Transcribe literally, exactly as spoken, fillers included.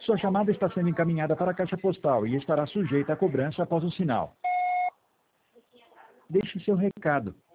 Sua chamada está sendo encaminhada para a caixa postal e estará sujeita a cobrança após o sinal. Deixe seu recado.